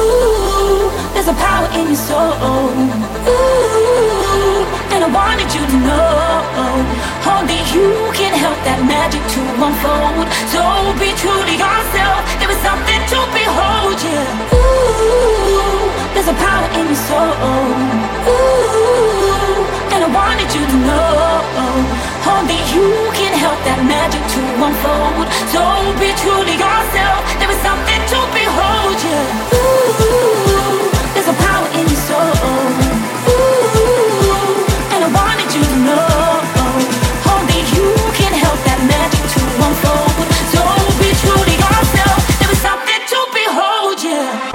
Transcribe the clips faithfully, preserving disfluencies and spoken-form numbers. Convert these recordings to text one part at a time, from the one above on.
Ooh, there's a power in your soul. Ooh, and I wanted you to know only you can help that magic to unfold. So be true to yourself. There is something to behold, yeah. Ooh, there's a power in your soul. Ooh, and I wanted you to know only you can help that magic to unfold. So be true to yourself. There is something to behold, yeah. Ooh, there's a power in your soul. Ooh, and I wanted you to know only you can help that magic to unfold. So be true to yourself. There is something to behold, yeah.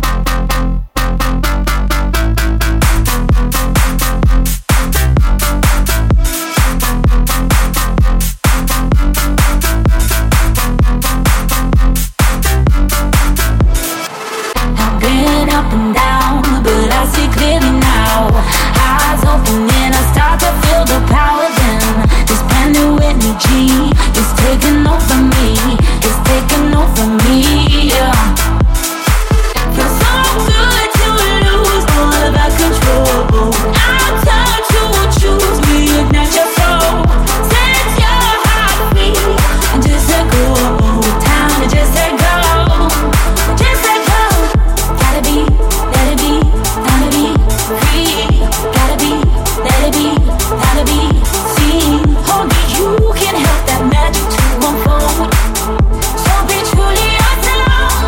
Up and down, but I see clearly now. Eyes open and I start to feel the power then. This brand new energy is taking over me. It's taking over me, yeah. Feels so good to lose all of our control. Our time to choose, reignite your soul. Set your heart free and just let go. Time to just let go. Just let go. Gotta be, let it be, time to be free. Gotta be, let it be, time to be seen. Only you can help that magic to unfold. So be truly yourself.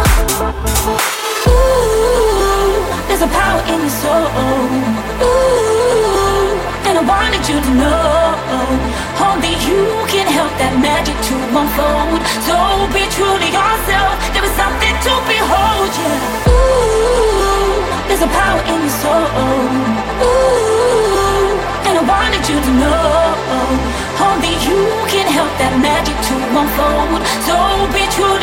Ooh, there's a power in your soul. Ooh, and I wanted you to know only you can help that magic to unfold. So be true to yourself. There is something to behold, yeah. Ooh, there's a power in your soul. Ooh, and I wanted you to know only you can help that magic to unfold. So be true